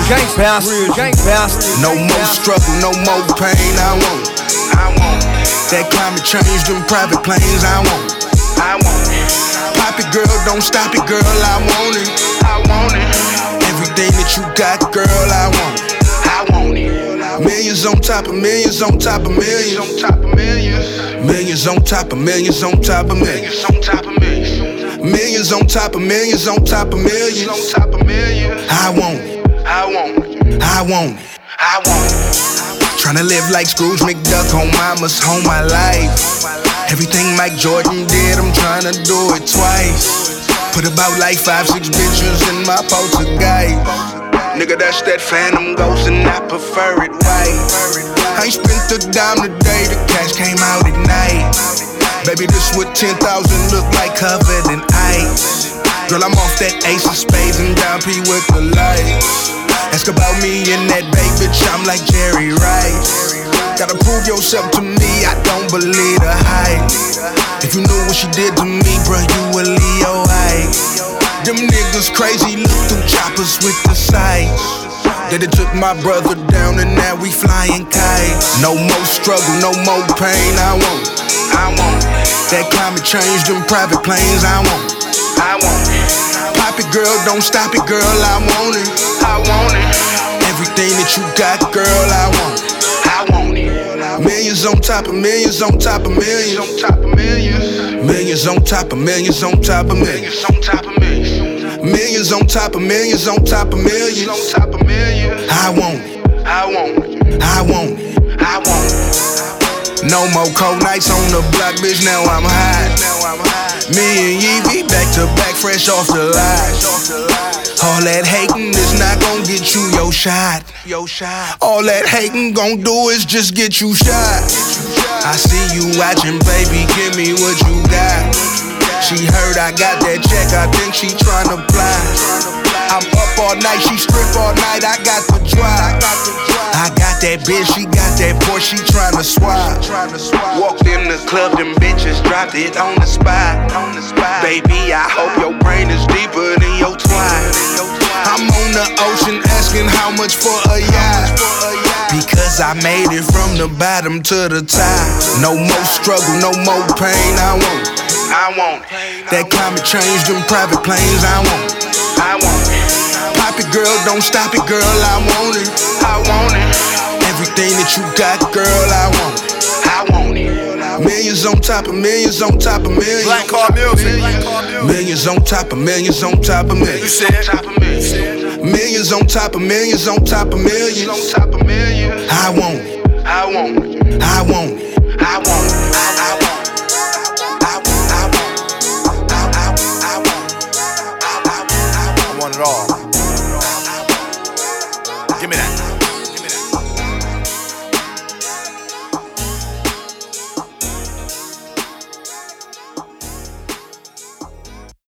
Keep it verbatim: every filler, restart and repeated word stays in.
gang bounce, real gang bounce. No more struggle, no more pain. I want it. I want it. That climate change, them private planes. I want it. I want it. Pop it, girl, don't stop it, girl. I want it. I want it. Everything that you got, girl, I want it. I want it. Millions on top of millions on top of millions on top of millions. Millions on top of millions on top of millions on top of millions. Millions on top of millions on top of millions on top of millions. I want it. I want it. I want it. I want it. Tryna live like Scrooge McDuck on mama's home my life. Everything Mike Jordan did, I'm tryna do it twice. Put about like five, six bitches in my poltergeist. Nigga, that's that phantom ghost and I prefer it white. I ain't spent a dime today, the cash came out at night. Baby, this what ten thousand look like covered in ice. Girl, I'm off that ace of spades and down P with the lights. Ask about me and that baby, bitch, I'm like Jerry Rice. Gotta prove yourself to me, I don't believe the hype. If you knew what she did to me, bruh, you a Leo Ice. Them niggas crazy, look through choppers with the sights. That it took my brother down and now we flying kites. No more struggle, no more pain, I want it. I want it. That climate change, them private planes, I want it. I want it. Pop it, girl, don't stop it, girl, I want it. I want it. Everything that you got, girl, I want it. I want it. Millions on top of millions on top of millions on top of millions. Millions on top of millions on top of millions on top of millions. Millions on top of millions on top of millions on top of millions. I want it. I want it. I want it. I want it. No more cold nights on the block, bitch, now I'm hot. Me and Yeezy back to back, fresh off the lot. All that hating is not gon' get you your shot. All that hating gon' do is just get you shot. I see you watching, baby, give me what you got. She heard I got that check, I think she tryna fly. I'm up all night, she strip all night, I got the drive. I got that bitch, she got that Porsche, she tryna swap. Walked in the club, them bitches dropped it on the spot. Baby, I hope your brain is deeper than your twat. I'm on the ocean asking how much for a yacht. Because I made it from the bottom to the top. No more struggle, no more pain, I want it. I want it. That climate change, them private planes, I want it. I want it. Pop it, girl, don't stop it, girl, I want it. I want it. Everything that you got, girl, I want it. I want it. Millions on top of millions on top of millions. Black Car Music. Millions on top of millions on top of millions. Millions on top of millions on top of millions on top of millions. I want it. I want it. I want it. I want it. I want it. I want it all. Give me that.